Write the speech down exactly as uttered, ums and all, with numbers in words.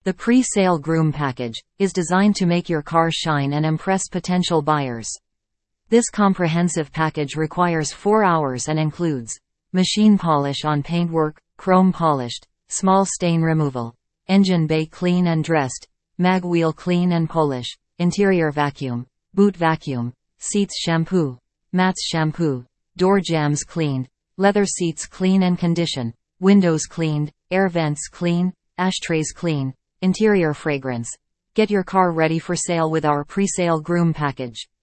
The pre-sale groom package is designed to make your car shine and impress potential buyers. This comprehensive package requires four hours and includes machine polish on paintwork, chrome polished, small stain removal, engine bay clean and dressed, mag wheel clean and polish, interior vacuum, boot vacuum, seats shampoo, mats shampoo, door jambs cleaned, leather seats clean and condition, windows cleaned, air vents clean, ashtrays clean, interior fragrance. Get your car ready for sale with our pre-sale groom package.